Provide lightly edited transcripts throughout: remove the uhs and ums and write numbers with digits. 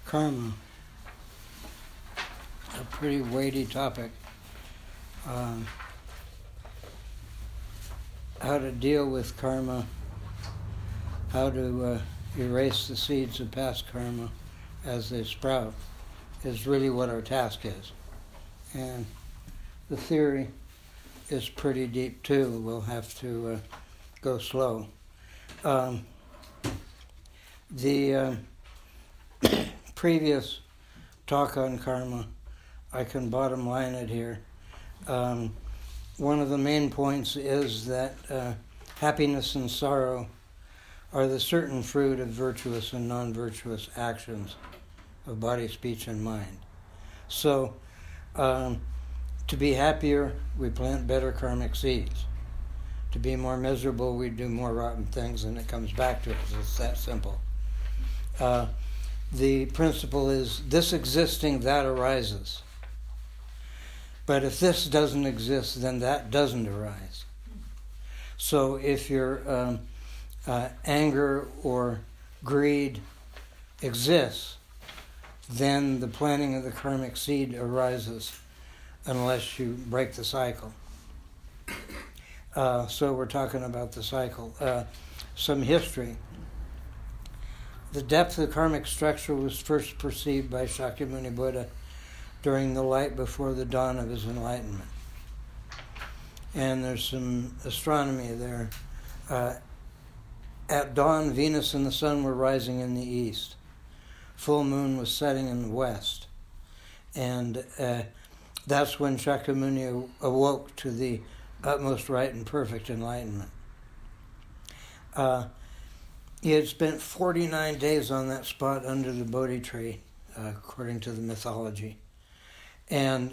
Karma, a pretty weighty topic. How to deal with karma, how to erase the seeds of past karma as they sprout is really what our task is. And the theory is pretty deep too. We'll have to go slow. The previous talk on karma, I can bottom line it here. One of the main points is that happiness and sorrow are the certain fruit of virtuous and non-virtuous actions of body, speech, and mind. So, to be happier, we plant better karmic seeds. To be more miserable, we do more rotten things, and it comes back to us. It's that simple. The principle is, this existing, that arises. But if this doesn't exist, then that doesn't arise. So if your anger or greed exists, then the planting of the karmic seed arises unless you break the cycle. So we're talking about the cycle. Some history. The depth of the karmic structure was first perceived by Shakyamuni Buddha during the light before the dawn of his enlightenment. And there's some astronomy there. At dawn, Venus and the sun were rising in the east. Full moon was setting in the west. And that's when Shakyamuni awoke to the utmost right and perfect enlightenment. He had spent 49 days on that spot under the Bodhi tree, according to the mythology. And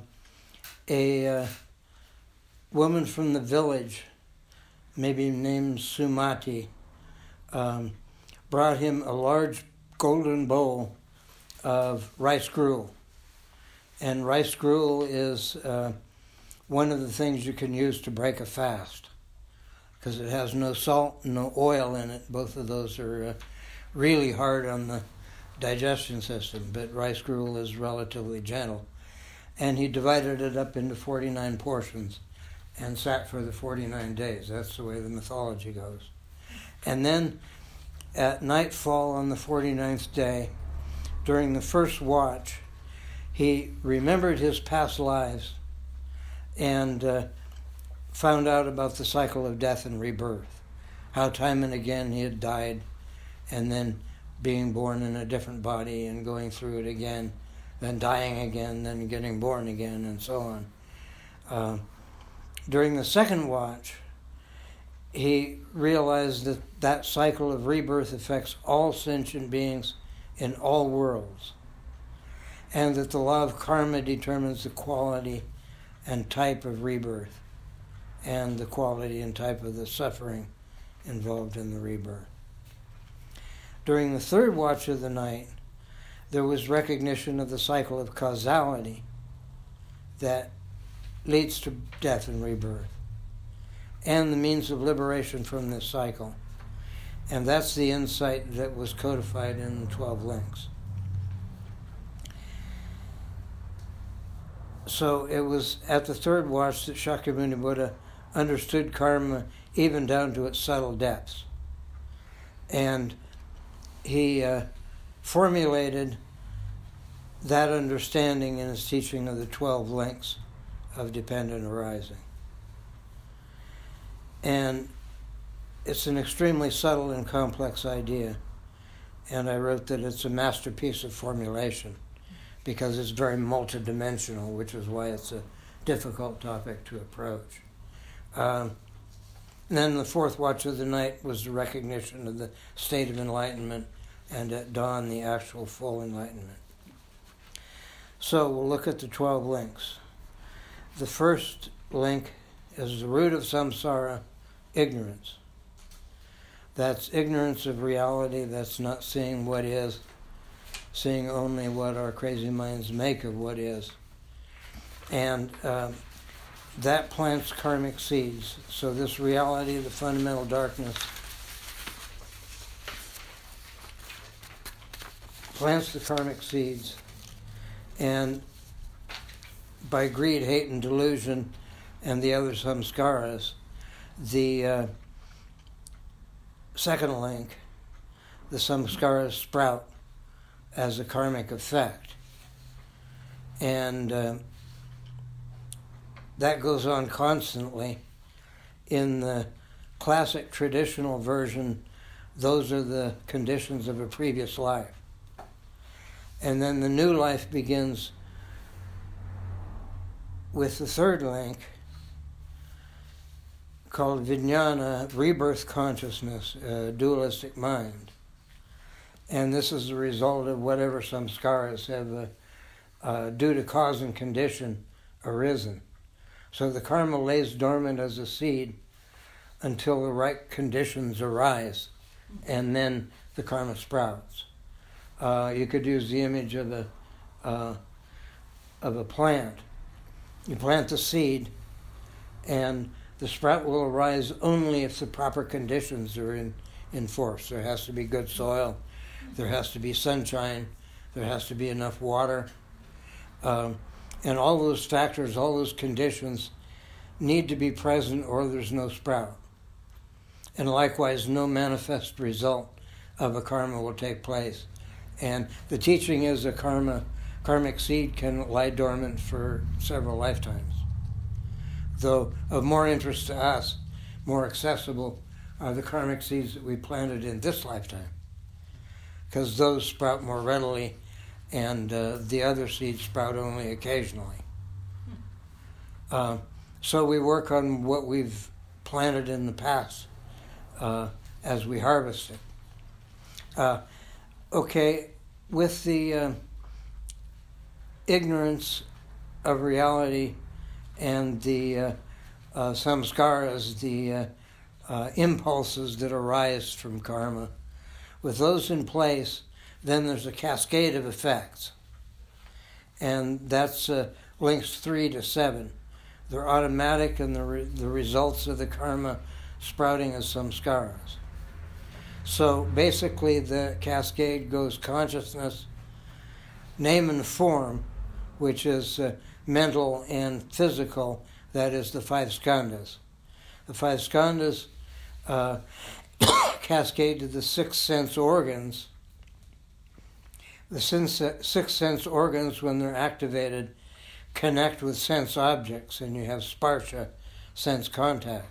a woman from the village, maybe named Sumati, brought him a large golden bowl of rice gruel. And rice gruel is one of the things you can use to break a fast, because it has no salt, no oil in it. Both of those are really hard on the digestion system, but rice gruel is relatively gentle. And he divided it up into 49 portions and sat for the 49 days. That's the way the mythology goes. And then at nightfall on the 49th day, during the first watch, he remembered his past lives and found out about the cycle of death and rebirth, how time and again he had died and then being born in a different body and going through it again, then dying again, then getting born again, and so on. During the second watch, he realized that that cycle of rebirth affects all sentient beings in all worlds, and that the law of karma determines the quality and type of rebirth and the quality and type of the suffering involved in the rebirth. During the third watch of the night, there was recognition of the cycle of causality that leads to death and rebirth, and the means of liberation from this cycle. And that's the insight that was codified in the 12 links. So it was at the third watch that Shakyamuni Buddha understood karma even down to its subtle depths. And he formulated that understanding in his teaching of the 12 links of dependent arising. And it's an extremely subtle and complex idea. And I wrote that it's a masterpiece of formulation because it's very multidimensional, which is why it's a difficult topic to approach. And then the fourth watch of the night was the recognition of the state of enlightenment, and at dawn, the actual full enlightenment. So we'll look at the 12 links. The first link is the root of samsara, ignorance. That's ignorance of reality. That's not seeing what is, seeing only what our crazy minds make of what is. And that plants karmic seeds. So this reality, the fundamental darkness, plants the karmic seeds, and by greed, hate, and delusion, and the other samskaras, the second link, the samskaras sprout as a karmic effect. And that goes on constantly. In the classic traditional version, those are the conditions of a previous life. And then the new life begins with the third link, called Vijnana, rebirth consciousness, dualistic mind. And this is the result of whatever samskaras have, due to cause and condition, arisen. So the karma lays dormant as a seed until the right conditions arise, and then the karma sprouts. You could use the image of a plant. You plant the seed, and the sprout will arise only if the proper conditions are in force. There has to be good soil, there has to be sunshine, there has to be enough water, and all those factors, all those conditions need to be present, or there's no sprout. And likewise, no manifest result of a karma will take place. And the teaching is a karmic seed can lie dormant for several lifetimes. Though of more interest to us, more accessible, are the karmic seeds that we planted in this lifetime, because those sprout more readily, and the other seeds sprout only occasionally. So we work on what we've planted in the past as we harvest it. Okay, with the ignorance of reality and the samskaras, the impulses that arise from karma, with those in place, then there's a cascade of effects. And that's links 3 to 7. They're automatic, and the results of the karma sprouting as samskaras. So basically the cascade goes consciousness, name and form, which is mental and physical, that is the 5 skandhas. The 5 skandhas cascade to the 6 sense organs. The 6 sense organs, when they're activated, connect with sense objects, and you have sparsha, sense contact.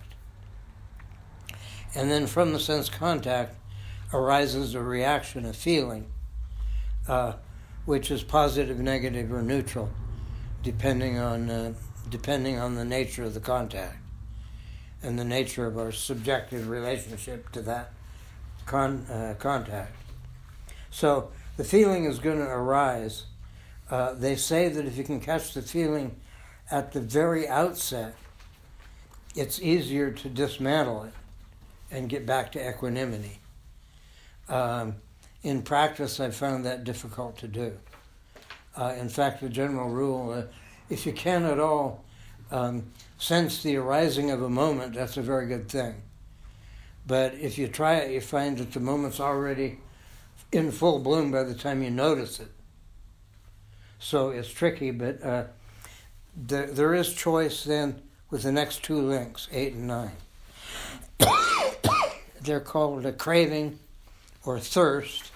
And then from the sense contact arises a reaction, a feeling, which is positive, negative, or neutral, depending on the nature of the contact and the nature of our subjective relationship to that contact. So the feeling is going to arise. They say that if you can catch the feeling at the very outset, it's easier to dismantle it and get back to equanimity. In practice, I've found that difficult to do. In fact, the general rule, if you can at all sense the arising of a moment, that's a very good thing. But if you try it, you find that the moment's already in full bloom by the time you notice it. So it's tricky, but there is choice then with the next 2 links, 8 and 9. They're called a craving or thirst,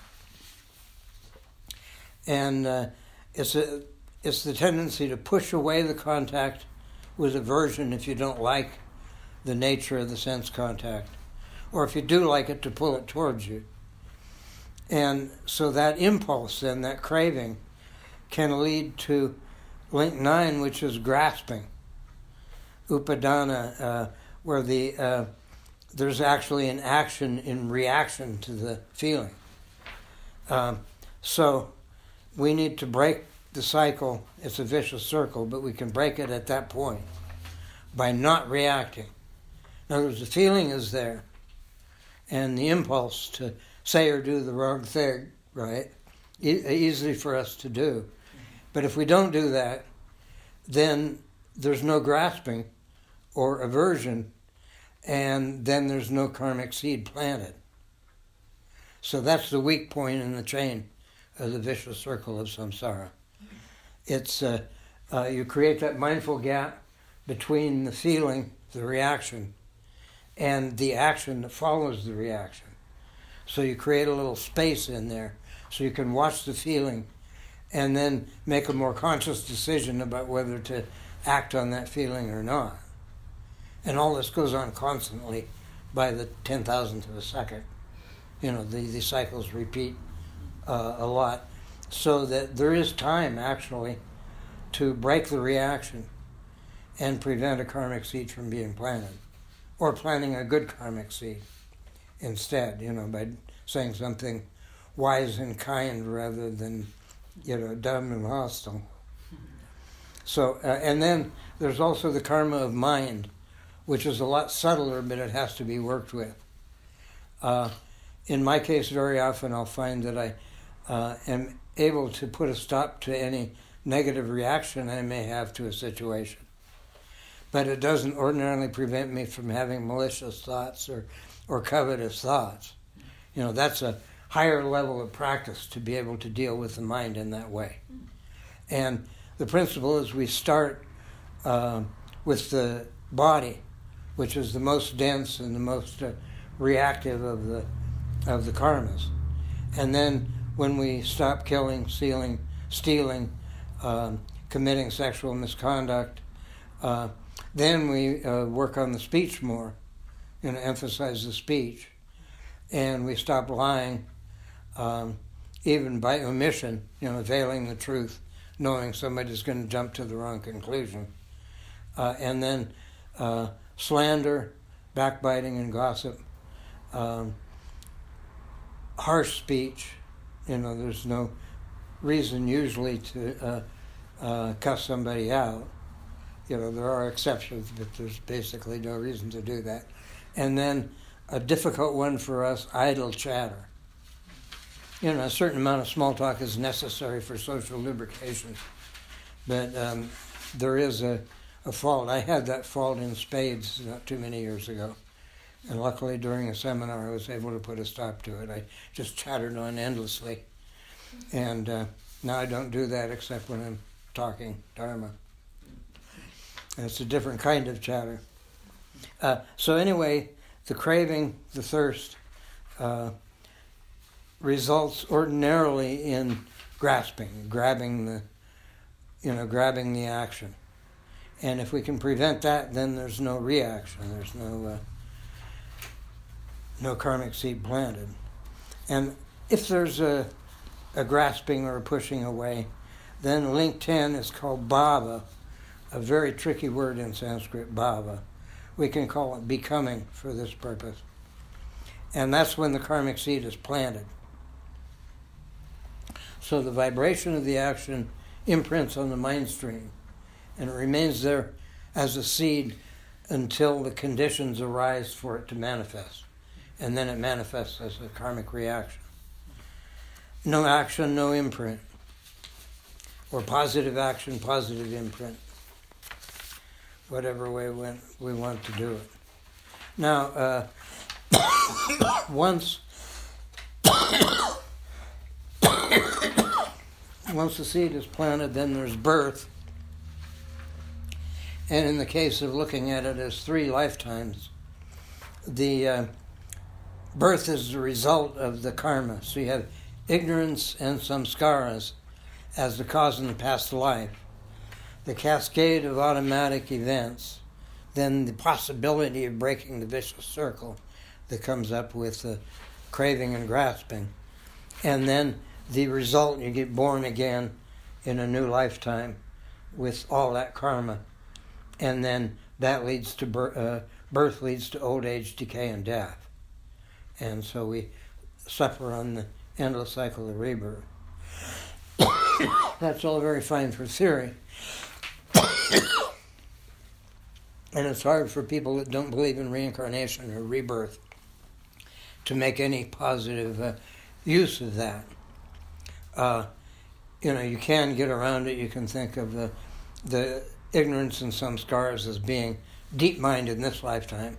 and it's the tendency to push away the contact with aversion if you don't like the nature of the sense contact, or if you do like it, to pull it towards you. And so that impulse then, that craving, can lead to link 9, which is grasping, upadana, where there's actually an action in reaction to the feeling. So we need to break the cycle. It's a vicious circle, but we can break it at that point by not reacting. In other words, the feeling is there, and the impulse to say or do the wrong thing, right? Easy for us to do. But if we don't do that, then there's no grasping or aversion, and then there's no karmic seed planted. So that's the weak point in the chain the vicious circle of samsara. It's you create that mindful gap between the feeling, the reaction, and the action that follows the reaction. So you create a little space in there so you can watch the feeling and then make a more conscious decision about whether to act on that feeling or not. And all this goes on constantly by the 10,000th of a second. You know, the cycles repeat a lot, so that there is time, actually, to break the reaction and prevent a karmic seed from being planted, or planting a good karmic seed instead, you know, by saying something wise and kind rather than, you know, dumb and hostile. So, and then there's also the karma of mind, which is a lot subtler, but it has to be worked with. In my case, very often I'll find that I am able to put a stop to any negative reaction I may have to a situation. But it doesn't ordinarily prevent me from having malicious thoughts or covetous thoughts. You know, that's a higher level of practice to be able to deal with the mind in that way. And the principle is we start with the body, which is the most dense and the most reactive of the karmas. And then when we stop killing, stealing, committing sexual misconduct, then we work on the speech more, you know, emphasize the speech. And we stop lying, even by omission, you know, veiling the truth, knowing somebody's going to jump to the wrong conclusion. And then slander, backbiting and gossip, harsh speech. You know, there's no reason usually to cuss somebody out. You know, there are exceptions, but there's basically no reason to do that. And then a difficult one for us, idle chatter. You know, a certain amount of small talk is necessary for social lubrication. But there is a fault. I had that fault in spades not too many years ago. And luckily during a seminar I was able to put a stop to it. I just chattered on endlessly. And now I don't do that except when I'm talking Dharma. And it's a different kind of chatter. So anyway, the craving, the thirst, results ordinarily in grasping, grabbing the action. And if we can prevent that, then there's no reaction. There's no karmic seed planted. And if there's a grasping or a pushing away, then link 10 is called bhava, a very tricky word in Sanskrit, bhava. We can call it becoming for this purpose. And that's when the karmic seed is planted. So the vibration of the action imprints on the mind stream, and it remains there as a seed until the conditions arise for it to manifest. And then it manifests as a karmic reaction. No action, no imprint. Or positive action, positive imprint. Whatever way we want to do it. Now, once the seed is planted, then there's birth. And in the case of looking at it as 3 lifetimes, the birth is the result of the karma. So you have ignorance and samskaras as the cause in the past life. The cascade of automatic events, then the possibility of breaking the vicious circle that comes up with the craving and grasping. And then the result, you get born again in a new lifetime with all that karma. And then that leads to birth leads to old age, decay, and death. And so we suffer on the endless cycle of rebirth. That's all very fine for theory. And it's hard for people that don't believe in reincarnation or rebirth to make any positive use of that. You can get around it. You can think of the ignorance and samskaras as being deep-minded in this lifetime,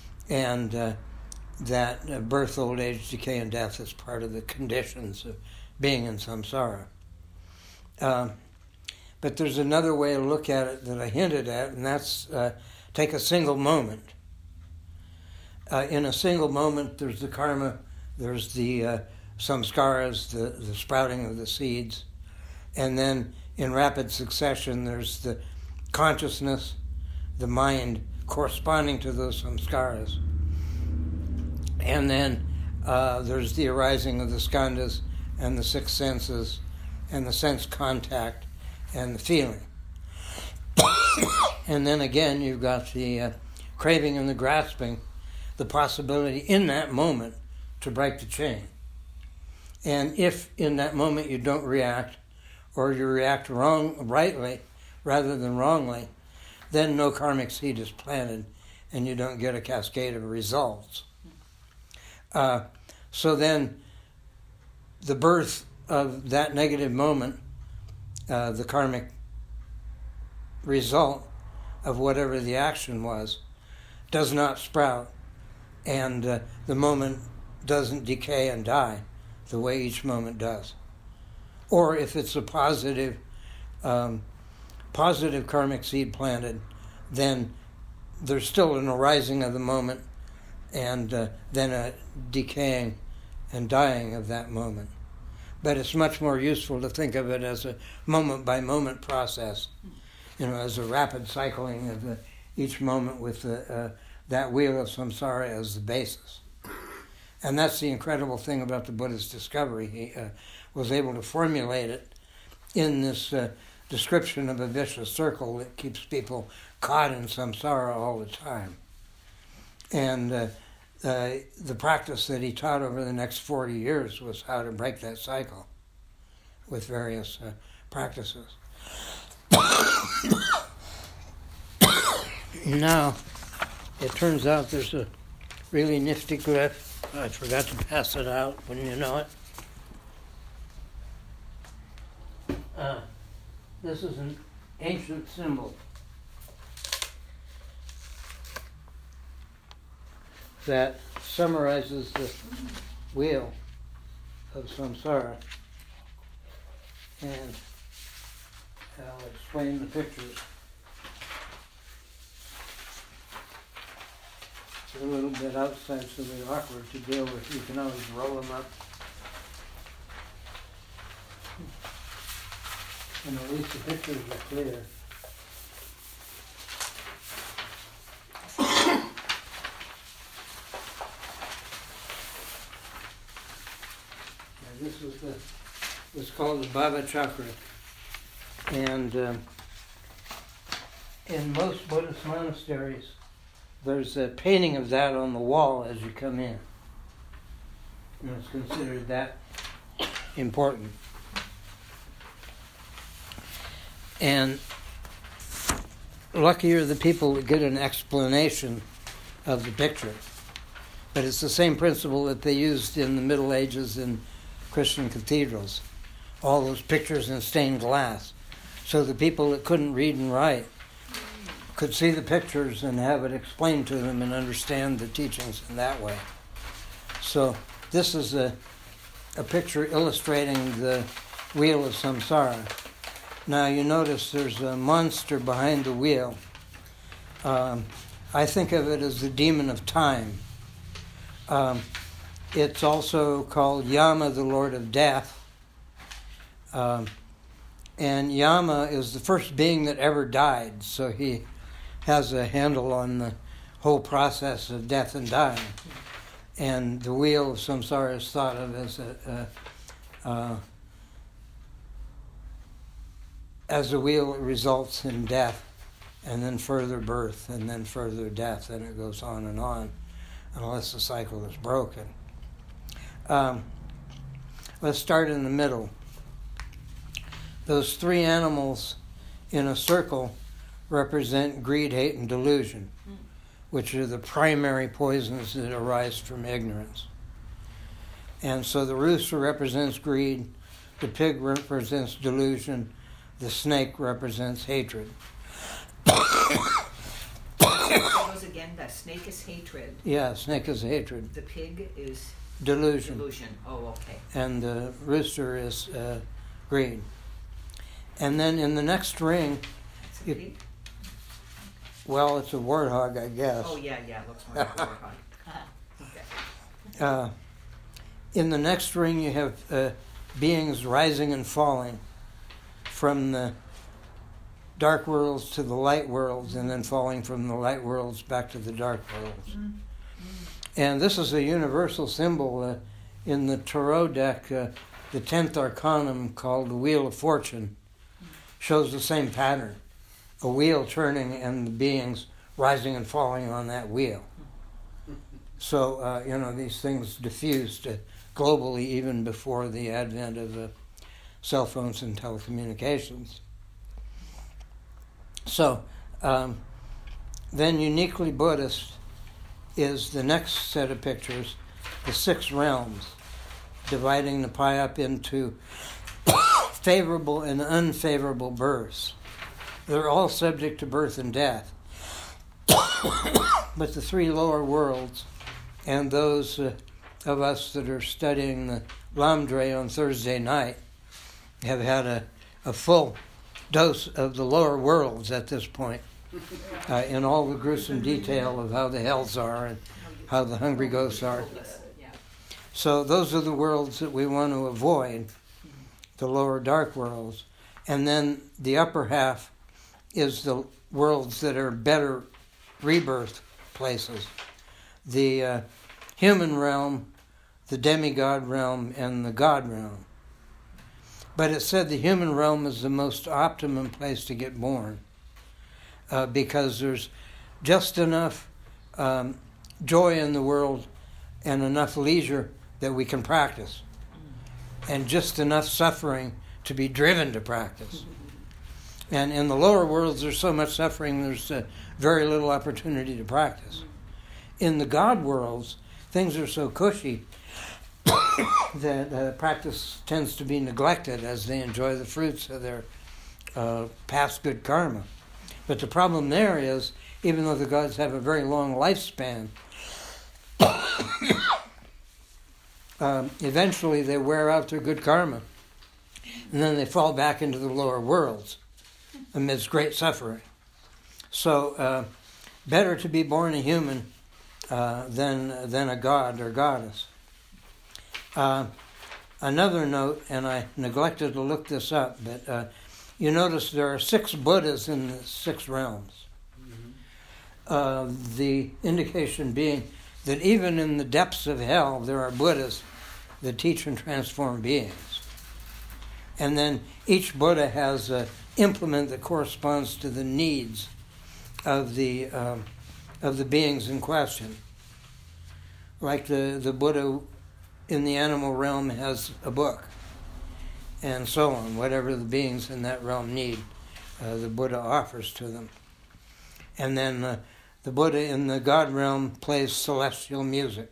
and that birth, old age, decay, and death is part of the conditions of being in samsara. But there's another way to look at it that I hinted at, and that's take a single moment. In a single moment, there's the karma, there's the samskaras, the sprouting of the seeds, and then in rapid succession, there's the consciousness, the mind corresponding to those samskaras. And then there's the arising of the skandhas and the six senses and the sense contact and the feeling. And then again, you've got the craving and the grasping, the possibility in that moment to break the chain. And if in that moment you don't react, or you react rightly rather than wrongly, then no karmic seed is planted and you don't get a cascade of results. So then the birth of that negative moment, the karmic result of whatever the action was, does not sprout, and the moment doesn't decay and die the way each moment does. Or if it's a positive karmic seed planted, then there's still an arising of the moment and then a decaying and dying of that moment. But it's much more useful to think of it as a moment-by-moment process, as a rapid cycling of each moment with that wheel of samsara as the basis. And that's the incredible thing about the Buddha's discovery. He was able to formulate it in this description of a vicious circle that keeps people caught in samsara all the time. And the practice that he taught over the next 40 years was how to break that cycle with various practices. Now, it turns out there's a really nifty glyph. I forgot to pass it out, wouldn't you know it? This is an ancient symbol that summarizes the wheel of samsara, and I'll explain the pictures. It's a little bit outside, so they're awkward to deal with. You can always roll them up. And at least the pictures are clear. This was called the Bhava Chakra. And in most Buddhist monasteries, there's a painting of that on the wall as you come in. And it's considered that important. And lucky are the people that get an explanation of the picture. But it's the same principle that they used in the Middle Ages in Christian cathedrals. All those pictures in stained glass. So the people that couldn't read and write could see the pictures and have it explained to them and understand the teachings in that way. So this is a picture illustrating the wheel of samsara. Now you notice there's a monster behind the wheel. I think of it as the demon of time. It's also called Yama, the Lord of Death. And Yama is the first being that ever died, so he has a handle on the whole process of death and dying. And the wheel of samsara is thought of as a wheel that results in death, and then further birth, and then further death, and it goes on, unless the cycle is broken. Let's start in the middle. Those three animals in a circle represent greed, hate, and delusion, which are the primary poisons that arise from ignorance. And so the rooster represents greed, the pig represents delusion, the snake represents hatred. Again, the snake is hatred. Yeah, snake is hatred. The pig is Delusion. Delusion. Oh, okay. And the rooster is green. And then in the next ring, That's a pig? well, it's a warthog, I guess. Oh, yeah, it looks more like a warthog. Okay. In the next ring, you have beings rising and falling from the dark worlds to the light worlds, and then falling from the light worlds back to the dark worlds. Mm-hmm. And this is a universal symbol in the tarot deck. The 10th Arcanum, called the Wheel of Fortune, shows the same pattern. A wheel turning and the beings rising and falling on that wheel. So, these things diffused globally even before the advent of cell phones and telecommunications. So, then uniquely Buddhist is the next set of pictures, the 6 realms, dividing the pie up into favorable and unfavorable births. They're all subject to birth and death. But the 3 lower worlds, and those of us that are studying the Lamdre on Thursday night, have had a full dose of the lower worlds at this point, in all the gruesome detail of how the hells are and how the hungry ghosts are. So those are the worlds that we want to avoid, the lower dark worlds. And then the upper half is the worlds that are better rebirth places. The human realm, the demigod realm, and the God realm. But it said the human realm is the most optimum place to get born, because there's just enough joy in the world and enough leisure that we can practice, and just enough suffering to be driven to practice. And in the lower worlds, there's so much suffering, there's very little opportunity to practice. In the God worlds, things are so cushy that practice tends to be neglected as they enjoy the fruits of their past good karma. But the problem there is, even though the gods have a very long lifespan, eventually they wear out their good karma, and then they fall back into the lower worlds amidst great suffering. So better to be born a human than a god or goddess. Another note, and I neglected to look this up, but you notice there are 6 Buddhas in the 6 realms. The indication being that even in the depths of hell, there are Buddhas that teach and transform beings. And then each Buddha has an implement that corresponds to the needs of the beings in question. Like the Buddha in the animal realm has a book, and so on. Whatever the beings in that realm need, the Buddha offers to them. And then the Buddha in the God realm plays celestial music.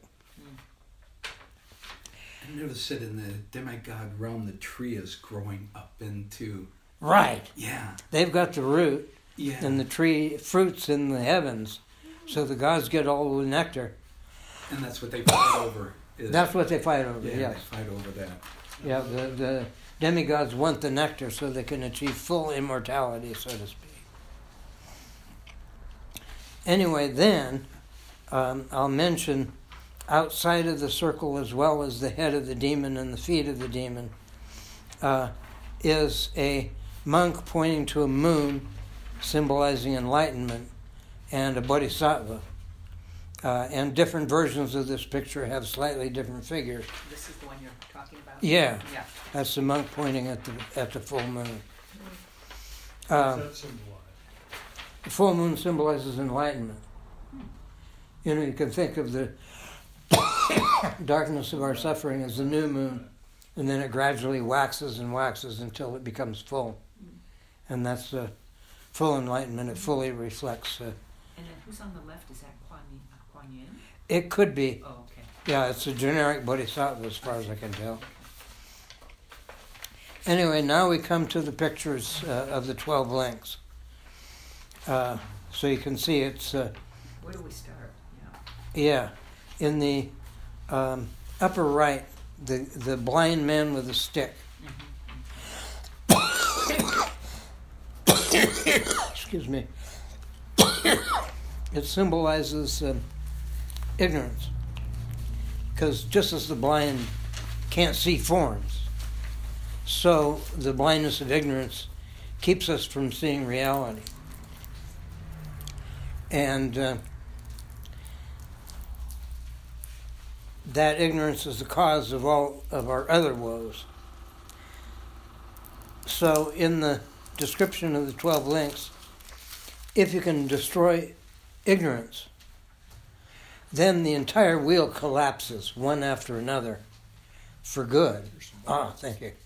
I noticed that in the demigod realm, the tree is growing up into... Right. Yeah. They've got the root, Yeah. and the tree fruits in the heavens, so the gods get all the nectar. And that's what they fight over. That's what they fight over, Yeah, yes. they fight over that. Yeah, the demigods want the nectar so they can achieve full immortality, so to speak. Anyway, then, I'll mention outside of the circle, as well as the head of the demon and the feet of the demon, is a monk pointing to a moon, symbolizing enlightenment, and a bodhisattva. And different versions of this picture have slightly different figures. This is the one you're talking about? Yeah, Yeah. that's the monk pointing at the full moon. What's that symbolize? The full moon symbolizes enlightenment. You know, you can think of the darkness of our suffering as the new moon, and then it gradually waxes and waxes until it becomes full. And that's full enlightenment. It fully reflects. And then who's on the left? Is that Kuan Yin? It could be. Oh, okay. Yeah, it's a generic bodhisattva as far as I can tell. Anyway, now we come to the pictures of the 12 links. So you can see it's... Where do we start? Yeah, in the upper right, the blind man with a stick. Excuse me. It symbolizes ignorance. Because just as the blind can't see forms, so the blindness of ignorance keeps us from seeing reality. And that ignorance is the cause of all of our other woes. So in the description of the 12 links, if you can destroy ignorance, then the entire wheel collapses one after another for good. Ah, thank you.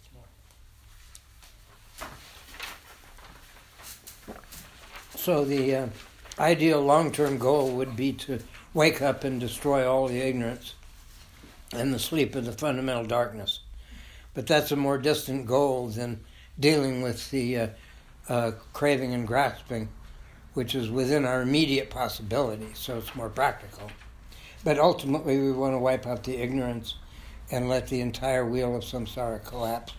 So the ideal long-term goal would be to wake up and destroy all the ignorance and the sleep of the fundamental darkness. But that's a more distant goal than dealing with the craving and grasping, which is within our immediate possibility, so it's more practical. But ultimately we want to wipe out the ignorance and let the entire wheel of samsara collapse.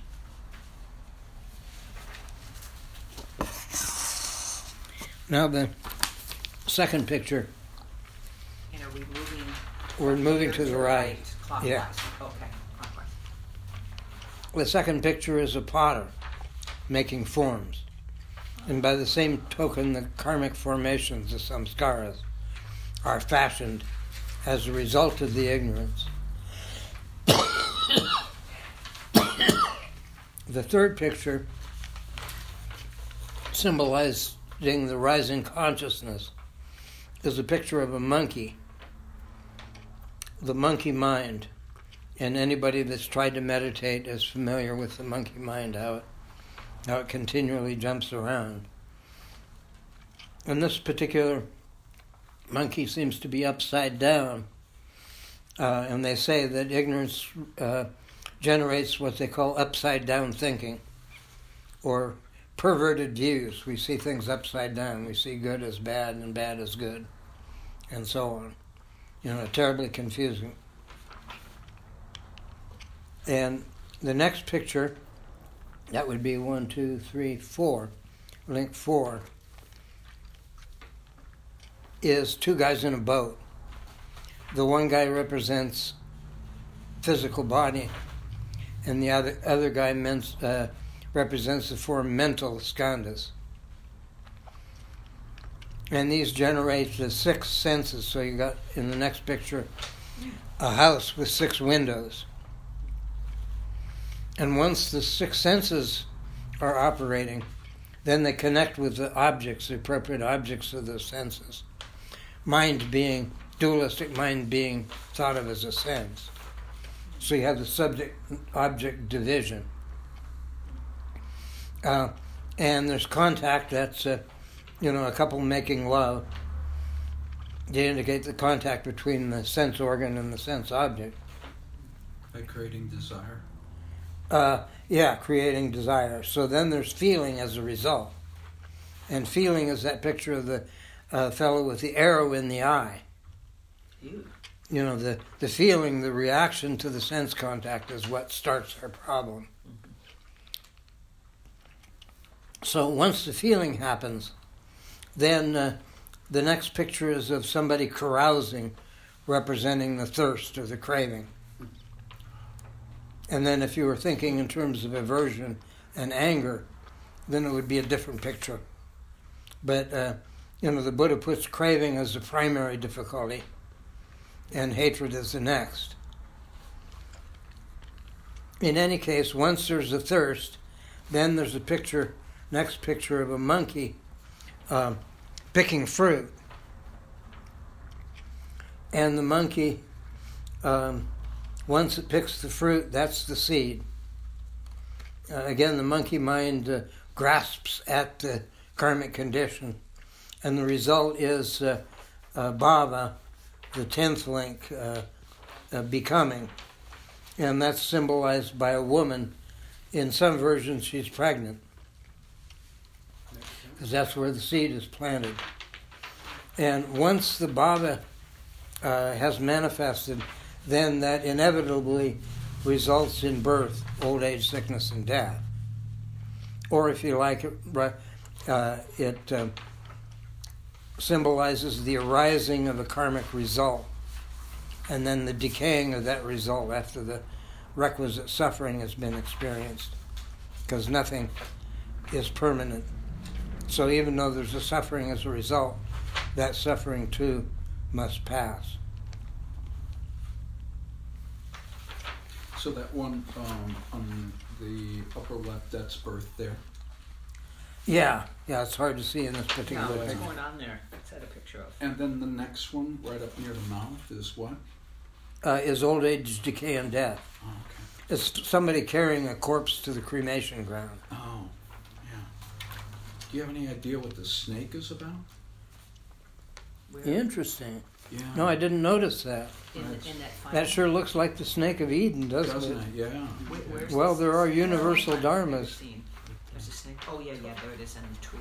Now the second picture. And are we moving? We're moving to the right. Clockwise. Yeah. Okay, clockwise. The second picture is a potter making forms. And by the same token, the karmic formations, the samskaras, are fashioned as a result of the ignorance. The third picture, symbolizing the rising consciousness, is a picture of a monkey, the monkey mind. And anybody that's tried to meditate is familiar with the monkey mind, how it continually jumps around. And this particular monkey seems to be upside down. And they say that ignorance generates what they call upside down thinking, or perverted views. We see things upside down. We see good as bad and bad as good, and so on. Terribly confusing. And the next picture, that would be 1, 2, 3, 4, link 4, is two guys in a boat. The one guy represents physical body, and the other guy represents the four mental skandhas. And these generate the 6 senses. So you got, in the next picture, a house with 6 windows. And once the 6 senses are operating, then they connect with the objects, the appropriate objects of those senses. Dualistic mind being thought of as a sense. So you have the subject-object division. And there's contact, that's a couple making love. They indicate the contact between the sense organ and the sense object. By creating desire? Creating desire. So then there's feeling as a result. And feeling is that picture of the fellow with the arrow in the eye. Ew. The feeling, the reaction to the sense contact is what starts our problem. Mm-hmm. So once the feeling happens, then the next picture is of somebody carousing, representing the thirst or the craving. And then if you were thinking in terms of aversion and anger, then it would be a different picture. But, the Buddha puts craving as the primary difficulty and hatred as the next. In any case, once there's a thirst, then there's next picture of a monkey picking fruit. And the monkey, once it picks the fruit, that's the seed. Again, the monkey mind grasps at the karmic condition, and the result is bhava, the 10th link, becoming. And that's symbolized by a woman. In some versions, she's pregnant, because that's where the seed is planted. And once the bhava has manifested, then that inevitably results in birth, old age, sickness, and death. Or if you like, it symbolizes the arising of a karmic result and then the decaying of that result after the requisite suffering has been experienced, because nothing is permanent. So even though there's a suffering as a result, that suffering too must pass. So that one on the upper left, that's birth there. Yeah, it's hard to see in this Now, particular what's picture. going on there? What's that a picture of? And then the next one, right up near the mouth, is what? Is old age, decay, and death. Oh, okay. It's somebody carrying a corpse to the cremation ground. Oh, yeah. Do you have any idea what the snake is about? Where? Interesting. Yeah. No, I didn't notice that. In that final. That sure looks like the snake of Eden, doesn't Doesn't it? it? Yeah. Where's Well, this? there are Oh, universal I've never dharmas. seen. There's a snake. Oh yeah, there it is on the tree.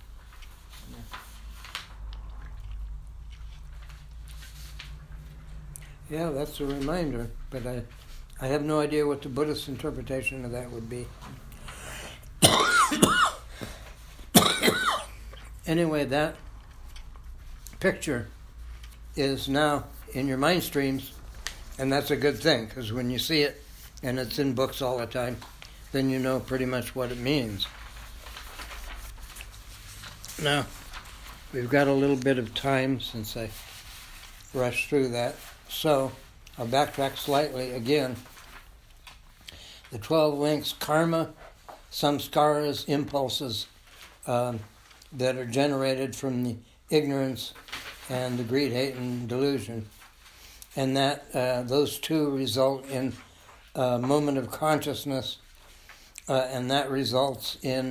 Yeah. Yeah, that's a reminder, but I have no idea what the Buddhist interpretation of that would be. Anyway, that picture is now in your mind streams, and that's a good thing, because when you see it, and it's in books all the time, then you know pretty much what it means. Now, we've got a little bit of time since I rushed through that, so I'll backtrack slightly again. The 12 links: karma, samskaras, impulses that are generated from the ignorance and the greed, hate, and delusion. And that those two result in a moment of consciousness, and that results in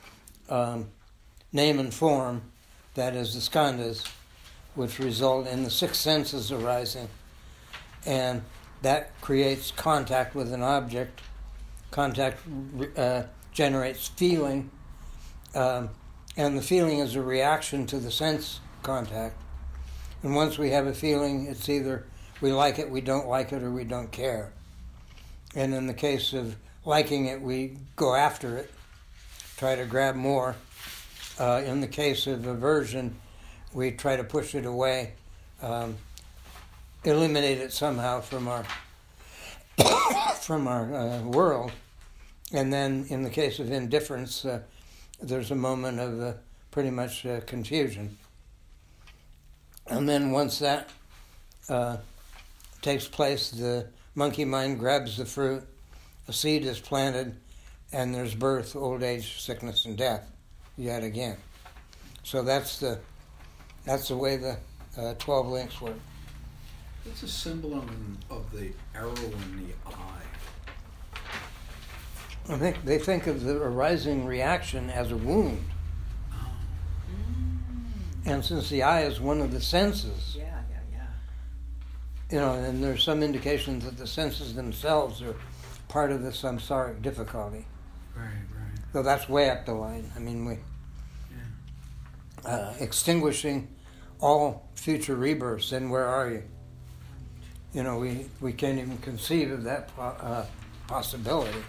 name and form, that is the skandhas, which result in the six senses arising. And that creates contact with an object. Contact generates feeling, and the feeling is a reaction to the sense contact. And once we have a feeling, it's either we like it, we don't like it, or we don't care. And in the case of liking it, we go after it, try to grab more. In the case of aversion, we try to push it away, eliminate it somehow from our world. And then in the case of indifference, there's a moment of pretty much confusion. And then once that takes place, the monkey mind grabs the fruit, a seed is planted, and there's birth, old age, sickness, and death yet again. So that's the way the 12 links work. It's a symbol of the arrow in the eye. I think they think of the arising reaction as a wound. And since the eye is one of the senses, and there's some indications that the senses themselves are part of the samsaric difficulty. Right. So that's way up the line. I mean, extinguishing all future rebirths, then where are you? We can't even conceive of that possibility.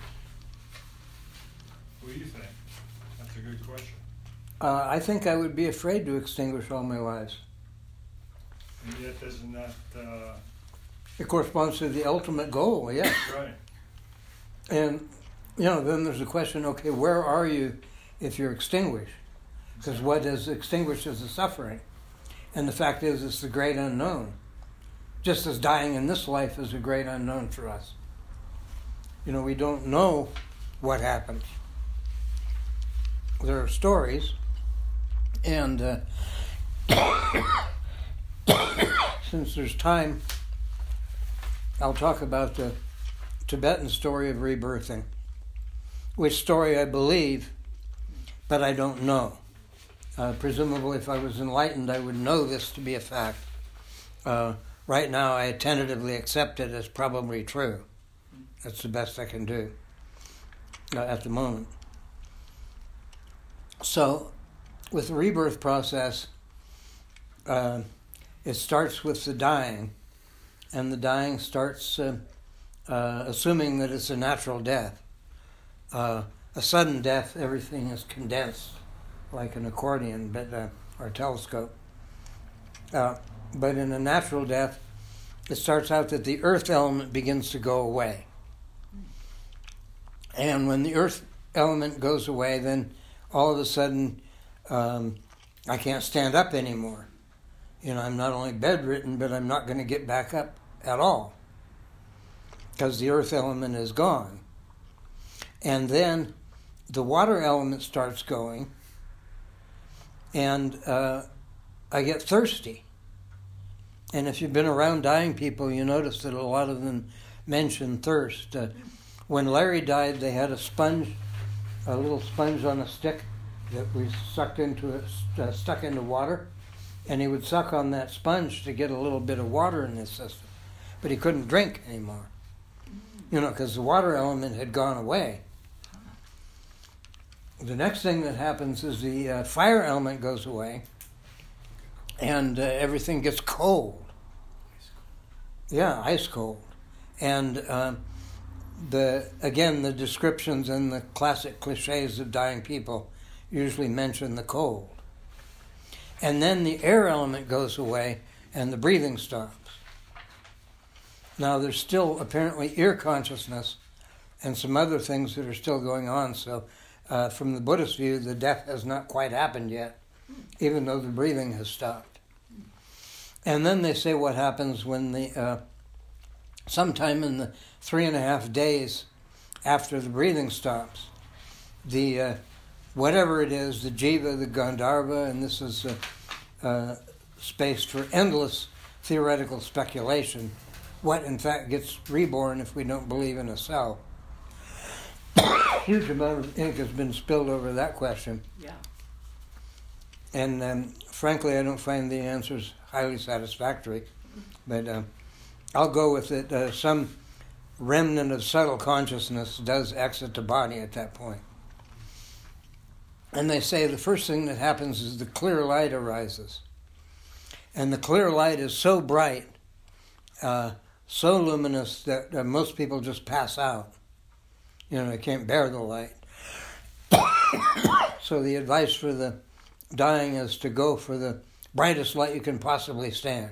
What do you think? That's a good question. I think I would be afraid to extinguish all my lives. And yet, doesn't that... It corresponds to the ultimate goal, yes. Right. And, then there's a question, okay, where are you if you're extinguished? Because what is extinguished is the suffering. And the fact is, it's the great unknown. Just as dying in this life is a great unknown for us. We don't know what happens. There are stories, and since there's time, I'll talk about the Tibetan story of rebirthing, which story I believe, but I don't know. Presumably, if I was enlightened, I would know this to be a fact. Right now, I tentatively accept it as probably true. That's the best I can do at the moment. So, with the rebirth process, it starts with the dying, and the dying starts assuming that it's a natural death. A sudden death, everything is condensed like an accordion, or a telescope. But in a natural death, it starts out that the earth element begins to go away. And when the earth element goes away, then all of a sudden I can't stand up anymore. I'm not only bedridden, but I'm not going to get back up at all because the earth element is gone. And then the water element starts going, and I get thirsty. And if you've been around dying people, you notice that a lot of them mention thirst. When Larry died, they had a little sponge on a stick that we stuck into water, and he would suck on that sponge to get a little bit of water in his system. But he couldn't drink anymore, because the water element had gone away. The next thing that happens is the fire element goes away, and everything gets cold. Yeah, ice cold. And the descriptions and the classic cliches of dying people usually mention the cold. And then the air element goes away and the breathing stops. Now there's still apparently ear consciousness and some other things that are still going on. So from the Buddhist view, the death has not quite happened yet, even though the breathing has stopped. And then they say what happens when sometime in the 3.5 days after the breathing stops, the whatever it is, the jiva, the Gandharva, and this is space for endless theoretical speculation, what in fact gets reborn if we don't believe in a cell. Huge amount of ink has been spilled over that question. Yeah. And frankly, I don't find the answers highly satisfactory, but I'll go with it. Some remnant of subtle consciousness does exit the body at that point. And they say the first thing that happens is the clear light arises. And the clear light is so bright, so luminous that most people just pass out. They can't bear the light. So the advice for the dying is to go for the brightest light you can possibly stand.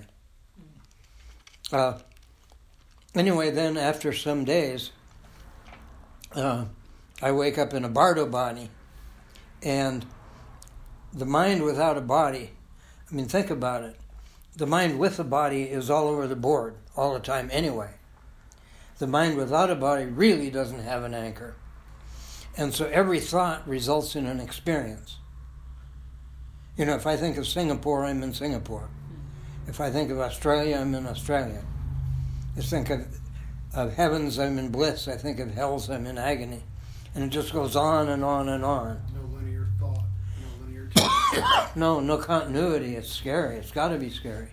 Anyway, then after some days, I wake up in a bardo body, and the mind without a body, think about it. The mind with a body is all over the board all the time anyway. The mind without a body really doesn't have an anchor. And so every thought results in an experience. If I think of Singapore, I'm in Singapore. If I think of Australia, I'm in Australia. I think of heavens, I'm in bliss. I think of hells, I'm in agony. And it just goes on and on and on. No linear thought, no linear time. No continuity. It's scary. It's got to be scary.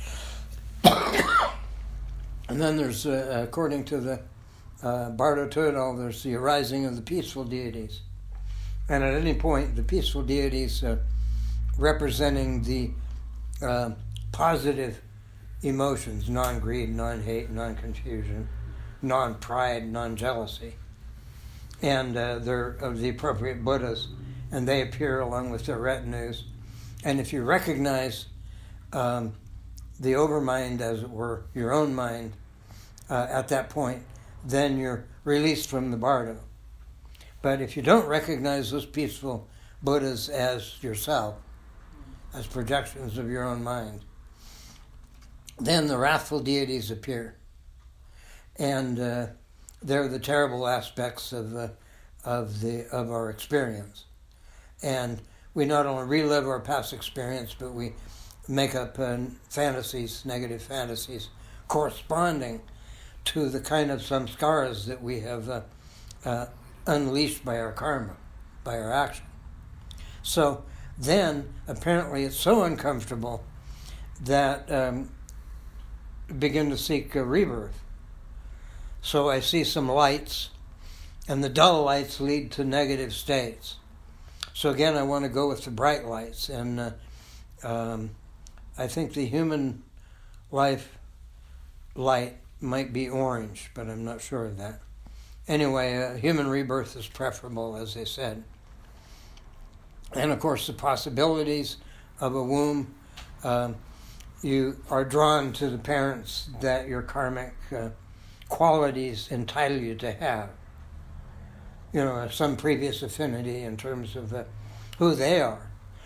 And then there's, according to the Bardo Toedal, there's the arising of the peaceful deities. And at any point, the peaceful deities representing the positive emotions, non-greed, non-hate, non-confusion, non-pride, non-jealousy. And they're of the appropriate Buddhas, and they appear along with their retinues. And if you recognize the overmind, as it were, your own mind, at that point, then you're released from the bardo. But if you don't recognize those peaceful Buddhas as yourself, as projections of your own mind, then the wrathful deities appear. And they're the terrible aspects of our experience. And we not only relive our past experience, but we make up fantasies, negative fantasies, corresponding to the kind of samskaras that we have unleashed by our karma, by our action. So then, apparently, it's so uncomfortable that begin to seek a rebirth. So I see some lights, and the dull lights lead to negative states. So again, I want to go with the bright lights, and I think the human life light might be orange, but I'm not sure of that. Anyway, human rebirth is preferable, as they said. And of course, the possibilities of a womb, you are drawn to the parents that your karmic qualities entitle you to have. You know, some previous affinity in terms of who they are.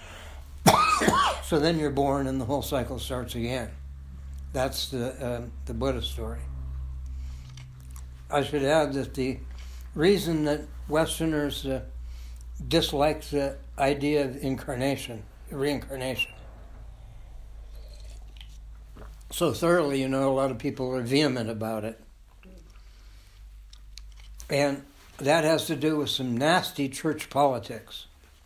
So then you're born and the whole cycle starts again. That's the Buddha story. I should add that the reason that Westerners dislike the idea of reincarnation, so thoroughly, you know, a lot of people are vehement about it. And that has to do with some nasty church politics.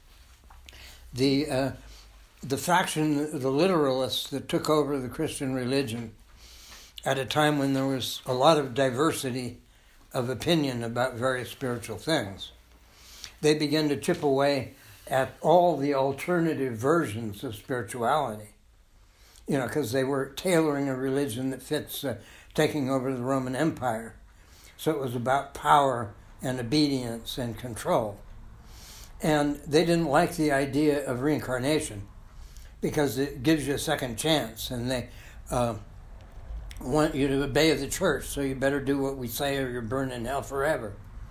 The faction, the literalists that took over the Christian religion at a time when there was a lot of diversity of opinion about various spiritual things, they began to chip away at all the alternative versions of spirituality. You know, because they were tailoring a religion that fits taking over the Roman Empire. So it was about power and obedience and control. And they didn't like the idea of reincarnation because it gives you a second chance, and they want you to obey the church, so you better do what we say or you're burned in hell forever.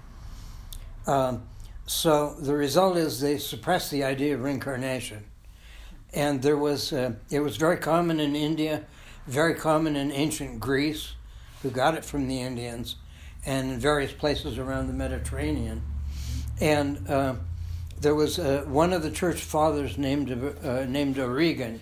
So the result is they suppressed the idea of reincarnation. And there was it was very common in India, very common in ancient Greece, who got it from the Indians, and in various places around the Mediterranean. And there was one of the church fathers named Origen.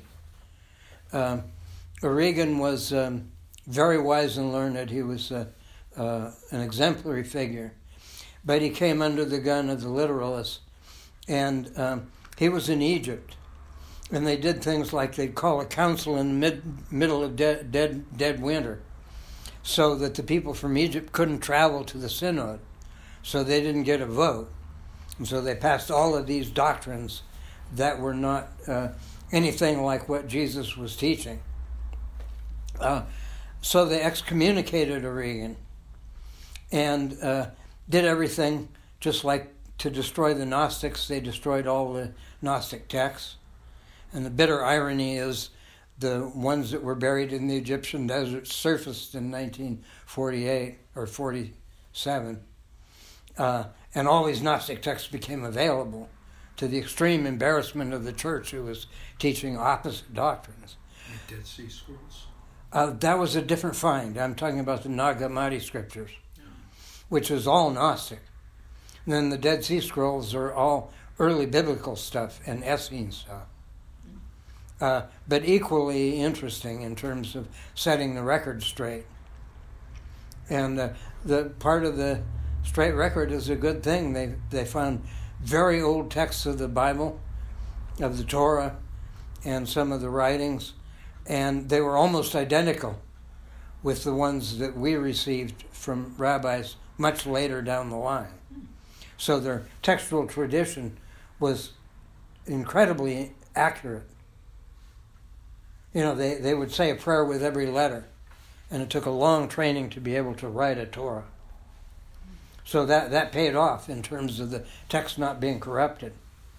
Origen was very wise and learned. He was an exemplary figure. But he came under the gun of the literalists. And he was in Egypt. And they did things like they'd call a council in the middle of dead winter, so that the people from Egypt couldn't travel to the synod. So they didn't get a vote. And so they passed all of these doctrines that were not anything like what Jesus was teaching. So they excommunicated Origen and did everything just like to destroy the Gnostics. They destroyed all the Gnostic texts. And the bitter irony is the ones that were buried in the Egyptian desert surfaced in 1948 or 47. And all these Gnostic texts became available, to the extreme embarrassment of the church, who was teaching opposite doctrines. The Dead Sea Scrolls? That was a different find. I'm talking about the Nag Hammadi scriptures, which is all Gnostic. And then the Dead Sea Scrolls are all early biblical stuff and Essene stuff. But equally interesting in terms of setting the record straight. And the part of the straight record is a good thing. They found very old texts of the Bible, of the Torah, and some of the writings, and they were almost identical with the ones that we received from rabbis much later down the line. So their textual tradition was incredibly accurate. You know, they would say a prayer with every letter, and it took a long training to be able to write a Torah. So that paid off in terms of the text not being corrupted.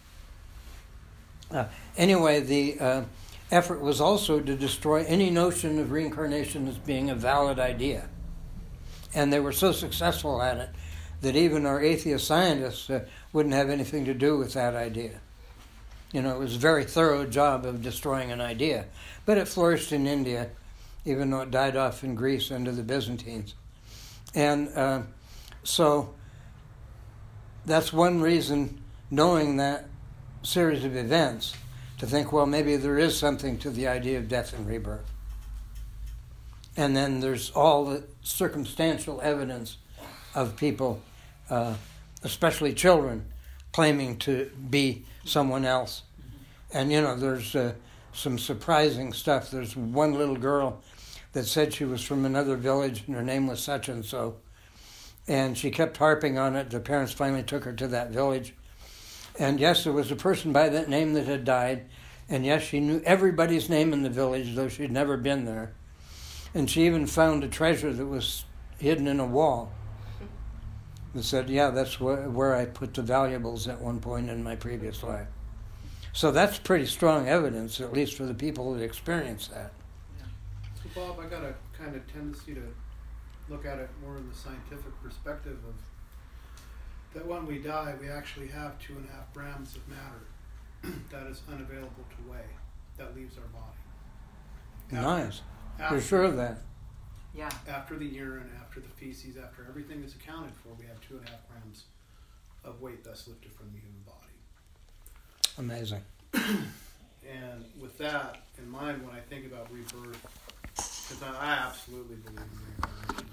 Anyway, the effort was also to destroy any notion of reincarnation as being a valid idea. And they were so successful at it that even our atheist scientists wouldn't have anything to do with that idea. You know, it was a very thorough job of destroying an idea. But it flourished in India, even though it died off in Greece under the Byzantines. And so that's one reason, knowing that series of events, to think, well, maybe there is something to the idea of death and rebirth. And then there's all the circumstantial evidence of people, especially children, claiming to be someone else. And, you know, there's some surprising stuff. There's one little girl that said she was from another village and her name was such and so. And she kept harping on it. The parents finally took her to that village. And yes, there was a person by that name that had died. And yes, she knew everybody's name in the village, though she'd never been there. And she even found a treasure that was hidden in a wall. And said, yeah, that's where I put the valuables at one point in my previous life. So that's pretty strong evidence, at least for the people that experience that. So Bob, I got a kind of tendency to look at it more in the scientific perspective of that when we die, we actually have 2.5 grams of matter that is unavailable to weigh, that leaves our body. Nice. You're sure of that? Yeah. After the urine, after the feces, after everything is accounted for, we have 2.5 grams of weight that's lifted from the human body. Amazing. And with that in mind, when I think about rebirth, because I absolutely believe in reincarnation.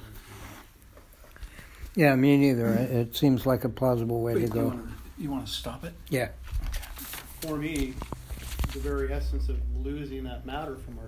Yeah, me neither. It seems like a plausible way to Wait, go. you want to stop it? Yeah. For me, the very essence of losing that matter from our